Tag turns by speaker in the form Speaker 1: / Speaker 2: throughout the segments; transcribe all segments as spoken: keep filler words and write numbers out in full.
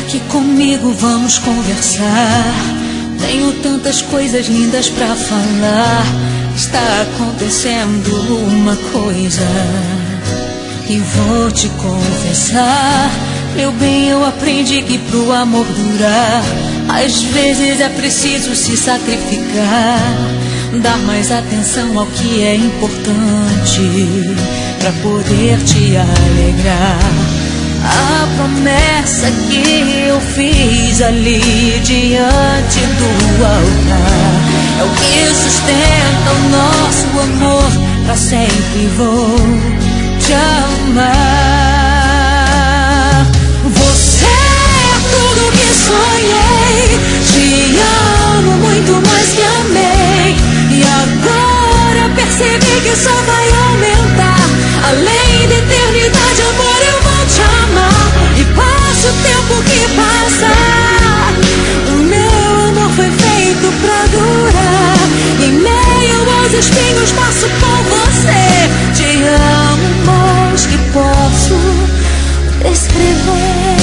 Speaker 1: aqui comigo, vamos conversar. Tenho tantas coisas lindas pra falar. Está acontecendo uma coisa e vou te confessar. Meu bem, eu aprendi que pro amor durar, às vezes é preciso se sacrificar, dar mais atenção ao que é importante pra poder te alegrar. A promessa que eu fiz ali diante do altar é o que sustenta o nosso amor. Pra sempre vou te amar. Você é tudo que sonhei. Te amo muito mais que amei. E agora percebi que só vai aumentar. Além da eternidade, amor, eu vou te amar. E passa o tempo que passar, o meu amor foi feito pra durar. Em meio aos espinhos passo por você. Te amo mais que posso descrever.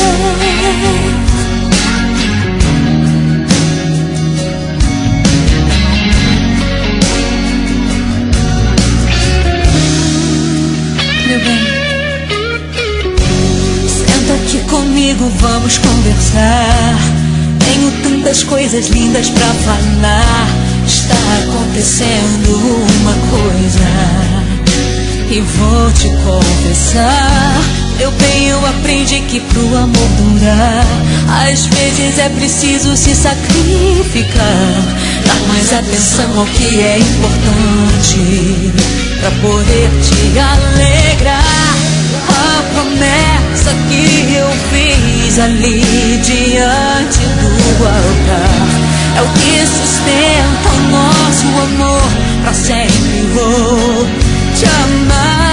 Speaker 1: Meu bem, senta aqui comigo, vamos conversar. Tenho tantas coisas lindas pra falar. Está acontecendo uma coisa e vou te confessar. Meu bem, eu aprendi que pro amor durar, às vezes é preciso se sacrificar, dar mais atenção ao que é importante pra poder te alegrar. A promessa que eu fiz ali diante do altar é o que sustenta o nosso amor. Pra sempre vou te amar.